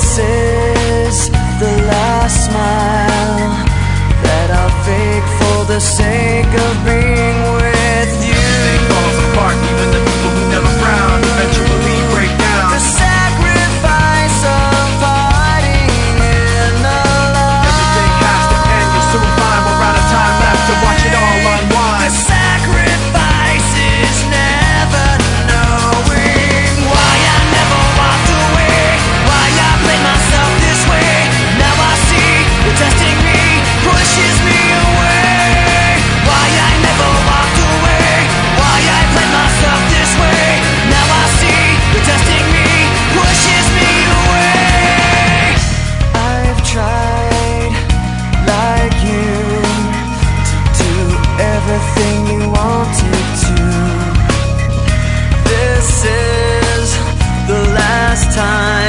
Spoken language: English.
is the last smile that I'll fake for the sake of being with you. Everything falls apart, even the people who never frown eventually break down. The sacrifice of parting in the love. Everything has to end, you'll soon find we're out of time left to watch it all unwind. The sacrifice is never knowing why I never walked away, why I played myself this way. Now I see you're testing me, pushes me away. Why I never walked away, why I played myself this way. Now I see you're testing me, pushes me away. I've tried like you to do everything you wanted to. This is the last time